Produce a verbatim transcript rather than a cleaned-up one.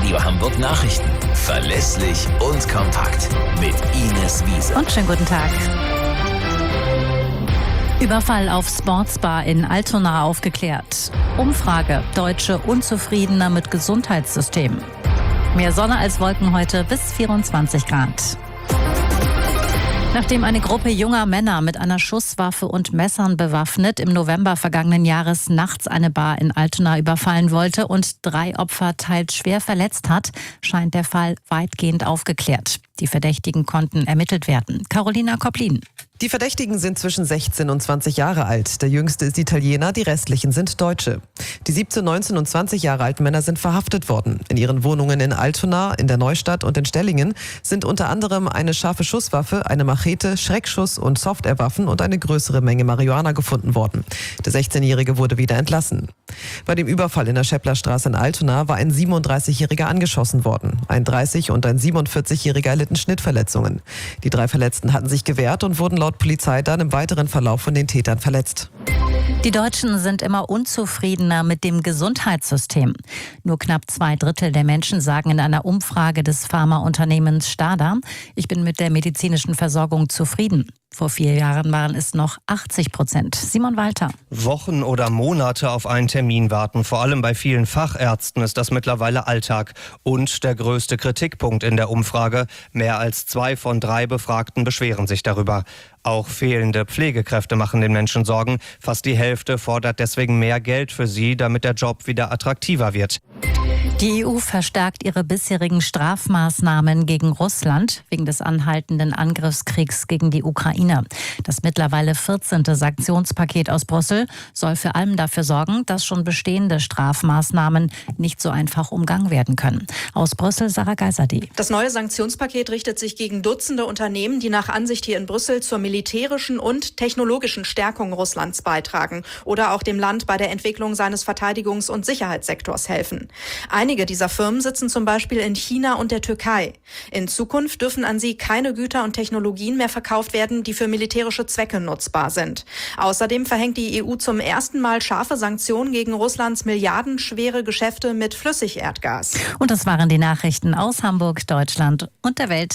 Radio Hamburg Nachrichten. Verlässlich und kompakt. Mit Ines Wiese. Und schönen guten Tag. Überfall auf Sportsbar in Altona aufgeklärt. Umfrage: Deutsche unzufriedener mit Gesundheitssystem. Mehr Sonne als Wolken heute bis vierundzwanzig Grad. Nachdem eine Gruppe junger Männer mit einer Schusswaffe und Messern bewaffnet im November vergangenen Jahres nachts eine Bar in Altona überfallen wollte und drei Opfer teils schwer verletzt hat, scheint der Fall weitgehend aufgeklärt. Die Verdächtigen konnten ermittelt werden. Carolina Koplin. Die Verdächtigen sind zwischen sechzehn und zwanzig Jahre alt. Der jüngste ist Italiener, die restlichen sind Deutsche. Die siebzehn, neunzehn und zwanzig Jahre alten Männer sind verhaftet worden. In ihren Wohnungen in Altona, in der Neustadt und in Stellingen sind unter anderem eine scharfe Schusswaffe, eine Machete, Schreckschuss und Softwarewaffen und eine größere Menge Marihuana gefunden worden. Der sechzehnjährige wurde wieder entlassen. Bei dem Überfall in der Schäpplerstraße in Altona war ein siebenunddreißigjähriger angeschossen worden. Ein dreißig- und ein siebenundvierzigjähriger erlitten Schnittverletzungen. Die drei Verletzten hatten sich gewehrt und wurden laut Polizei dann im weiteren Verlauf von den Tätern verletzt. Die Deutschen sind immer unzufriedener mit dem Gesundheitssystem. Nur knapp zwei Drittel der Menschen sagen in einer Umfrage des Pharmaunternehmens Stada: Ich bin mit der medizinischen Versorgung zufrieden. Vor vier Jahren waren es noch achtzig Prozent. Simon Walter. Wochen oder Monate auf einen Termin warten. Vor allem bei vielen Fachärzten ist das mittlerweile Alltag. Und der größte Kritikpunkt in der Umfrage: Mehr als zwei von drei Befragten beschweren sich darüber. Auch fehlende Pflegekräfte machen den Menschen Sorgen. Fast die Hälfte fordert deswegen mehr Geld für sie, damit der Job wieder attraktiver wird. Die E U verstärkt ihre bisherigen Strafmaßnahmen gegen Russland wegen des anhaltenden Angriffskriegs gegen die Ukraine. Das mittlerweile vierzehnte Sanktionspaket aus Brüssel soll vor allem dafür sorgen, dass schon bestehende Strafmaßnahmen nicht so einfach umgangen werden können. Aus Brüssel Sarah Geiserde. Das neue Sanktionspaket richtet sich gegen Dutzende Unternehmen, die nach Ansicht hier in Brüssel zur militärischen und technologischen Stärkung Russlands beitragen oder auch dem Land bei der Entwicklung seines Verteidigungs- und Sicherheitssektors helfen. Einige dieser Firmen sitzen zum Beispiel in China und der Türkei. In Zukunft dürfen an sie keine Güter und Technologien mehr verkauft werden, die für militärische Zwecke nutzbar sind. Außerdem verhängt die E U zum ersten Mal scharfe Sanktionen gegen Russlands milliardenschwere Geschäfte mit Flüssigerdgas. Und das waren die Nachrichten aus Hamburg, Deutschland und der Welt.